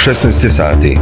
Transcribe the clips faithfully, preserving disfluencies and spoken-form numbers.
šesnaest je sati.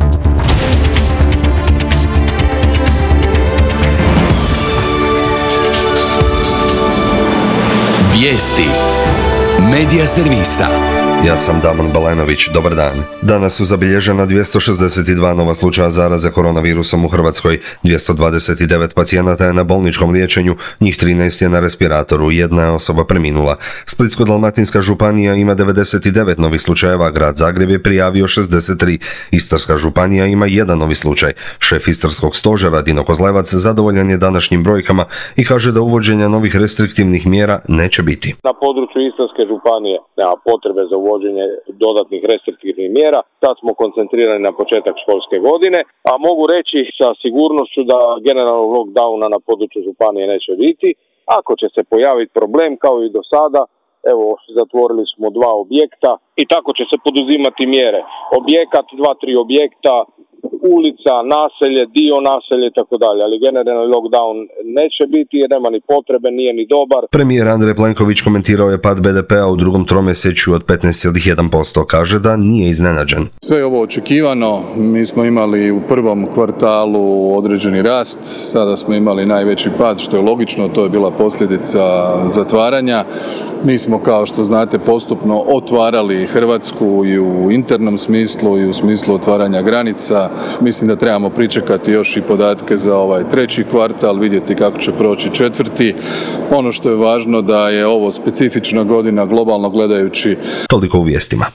Vijesti Medija servisa. Ja sam Damon Balenović, dobar dan. Danas su zabilježena dvjesto šezdeset dva nova slučaja zaraze koronavirusom u Hrvatskoj. dvjesto dvadeset devet pacijenata je na bolničkom liječenju, njih trinaest je na respiratoru, jedna je osoba preminula. Splitsko-dalmatinska županija ima devedeset devet novih slučajeva, grad Zagreb je prijavio šezdeset tri. Istarska županija ima jedan novi slučaj. Šef Istarskog stožera Dino Kozlevac zadovoljan je današnjim brojkama i kaže da uvođenja novih restriktivnih mjera neće biti. Na području Istarske županije nema potrebe za uvođenje dodatnih restriktivnih mjera. Sad smo koncentrirani na početak školske godine, a mogu reći sa sigurnošću da generalnog lockdowna na području županije neće biti. Ako će se pojaviti problem kao i do sada, evo, zatvorili smo dva objekta i tako će se poduzimati mjere. Objekat, dva, tri objekta, ulica, naselje, dio naselje i tako dalje, ali generalni lockdown neće biti jer nema ni potrebe, nije ni dobar. Premijer Andrej Plenković komentirao je pad be de pea u drugom tromjesečju od petnaest zarez jedan posto. Kaže da nije iznenađen. Sve je ovo očekivano. Mi smo imali u prvom kvartalu određeni rast, sada smo imali najveći pad, što je logično, to je bila posljedica zatvaranja. Mi smo, kao što znate, postupno otvarali Hrvatsku i u internom smislu i u smislu otvaranja granica. Mislim da trebamo pričekati još i podatke za ovaj treći kvartal, vidjeti kako će proći četvrti. Ono što je važno da je ovo specifična godina globalno gledajući. Toliko u vijestima.